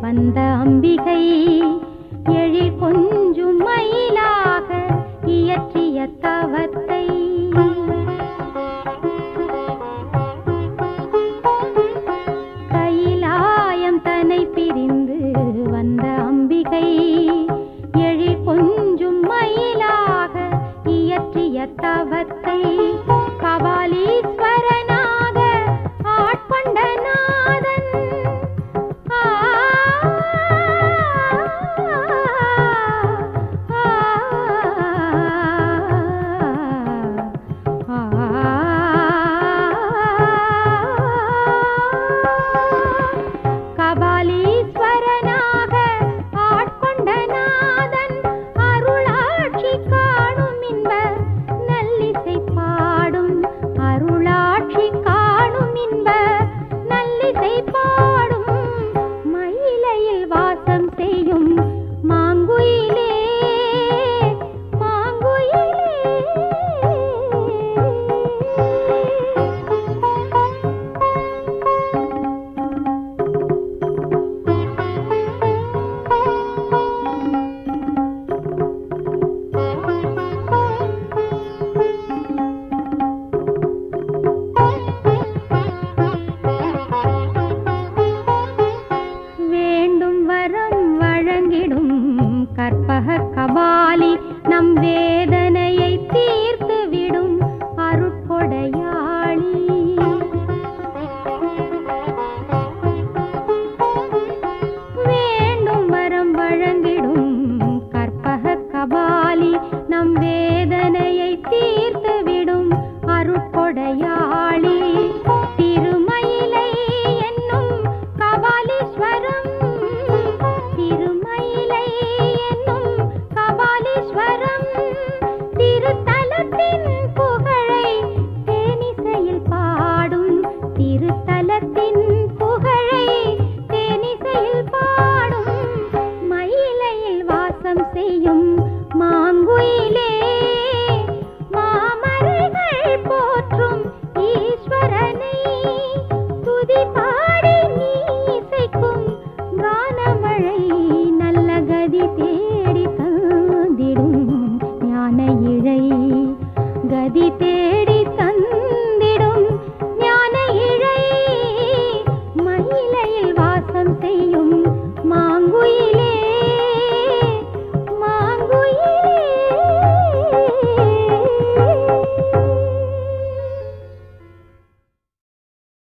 வந்த அம்பிகை எழில் கொஞ்சும் மயிலாக இயற்றிய தவத்தை கைலாயம் தன்னை பிரிந்து வந்த அம்பிகை எழில் கொஞ்சும் மயிலாக இயற்றிய தவத்தை கபாலீஸ்வரனாக ஆட்கொண்ட நாதன் கபாலீஸ்வரனாக ஆட்கொண்ட நாதன் அருளாட்சி காணும் இன்ப நல்லிசை பாடும் அருளாட்சி காணும் இன்ப நல்லிசை பாடும் மயிலையில் வாசம் செய்யும் மாங்குயிலே மாங்குயிலே வேண்டும் வரம் வழங்கிடும் கற்பக கபாலி நம் வேதனையை தீர்த்து விடும் அருட்கொடையாளி வேண்டும் வரம் வழங்கிடும் கற்பக கபாலி நம் வேதனையை தீர்த்து விடும் அருட்கொடையாளி திருமயிலை என்னும் கபாலீஸ்வரம் திருமயிலை என்னும் கபாலீஸ்வரம் திருத்தலத்தின் புகழை தேனிசையில் பாடும் திருத்தலத்தின் புகழை தேனிசையில் பாடும் மயிலையில் வாசம் செய்யும் மாங்குயிலே மாமரைகள் போற்றும் ஈஸ்வரனை துதி பாடி நீ இசைக்கும் கானமழை நல்ல கதி தேடி தந்திடும் ஞான இழை கதி தேடி தந்திடும் ஞான இழை மயிலையில் வாசம் செய்யும்